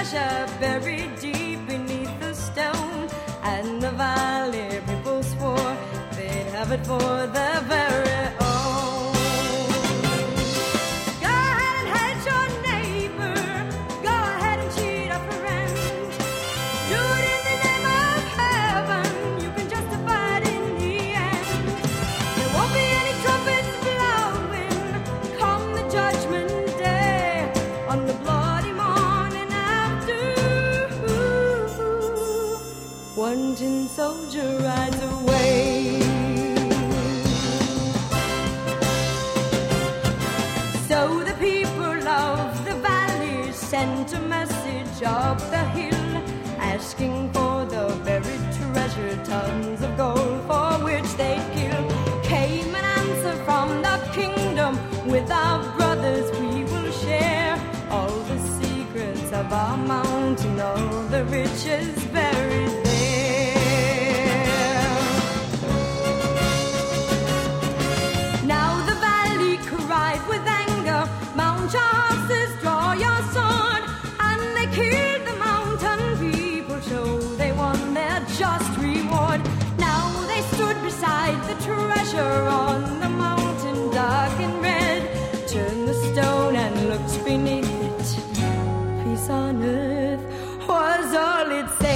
treasure buried deep beneath the stone. And the valley people swore they'd have it for their very own. Go ahead and hate your neighbor. Go ahead and cheat a friend. Do it in the name of heaven. You can justify it in the end. There won't be any trumpets blowing come the judgment day on the bloody morning after. One tin soldier rides away. So the people of the valley sent a message up the hill, asking for the buried treasure, tons of gold for which they'd kill. Came an answer from the kingdom, with our brothers we will share all the secrets of our mountain, all the riches buried there. Now the valley cried with anger, mount your horses, draw your sword. And they killed the mountain people, so they won their just reward. Now they stood beside the treasure on the mountain, dark and red. Turned the stone and looked beneath it. Peace on earth was all it said.